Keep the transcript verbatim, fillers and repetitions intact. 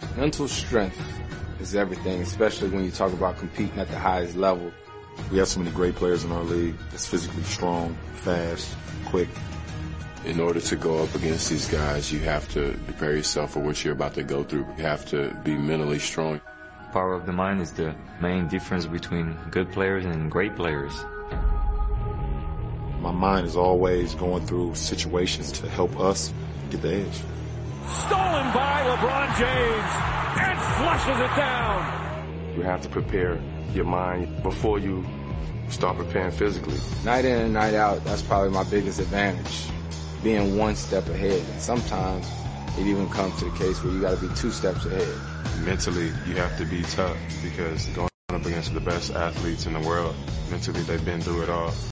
Mental strength is everything, especially when you talk about competing at the highest level. We have so many great players in our league that's physically strong, fast, quick. In order to go up against these guys, you have to prepare yourself for what you're about to go through. You have to be mentally strong. Power of the mind is the main difference between good players and great players. My mind is always going through situations to help us get the edge. Stolen by LeBron James and flushes it down. You have to prepare your mind before you start preparing physically. Night in and night out, that's probably my biggest advantage, being one step ahead. And sometimes it even comes to the case where you got to be two steps ahead. Mentally, you have to be tough because going up against the best athletes in the world, mentally they've been through it all.